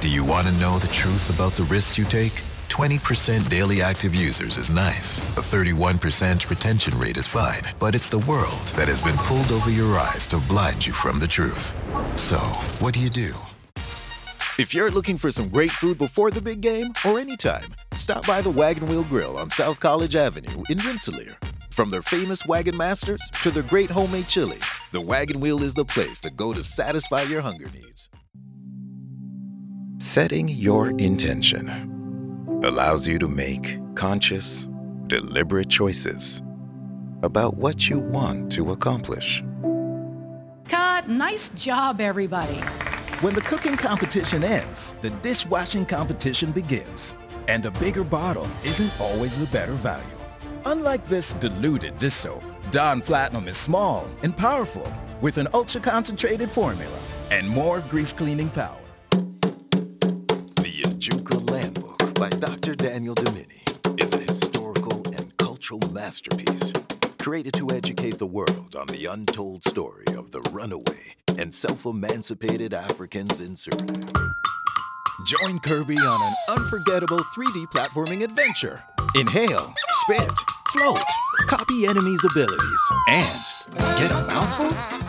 Do you want to know the truth about the risks you take? 20% daily active users is nice. A 31% retention rate is fine. But it's the world that has been pulled over your eyes to blind you from the truth. So, what do? If you're looking for some great food before the big game or anytime, stop by the Wagon Wheel Grill on South College Avenue in Rensselaer. From their famous Wagon Masters to their great homemade chili, the Wagon Wheel is the place to go to satisfy your hunger needs. Setting your intention allows you to make conscious, deliberate choices about what you want to accomplish. Cut! Nice job, everybody. When the cooking competition ends, the dishwashing competition begins. And a bigger bottle isn't always the better value. Unlike this diluted dish soap, Dawn Platinum is small and powerful with an ultra-concentrated formula and more grease-cleaning power. The Ejuka Land Book by Dr. Daniel Domini is a historical and cultural masterpiece created to educate the world on the untold story of the runaway and self-emancipated Africans in Suriname. Join Kirby on an unforgettable 3D platforming adventure. Inhale, spit, float, copy enemies' abilities, and get a mouthful?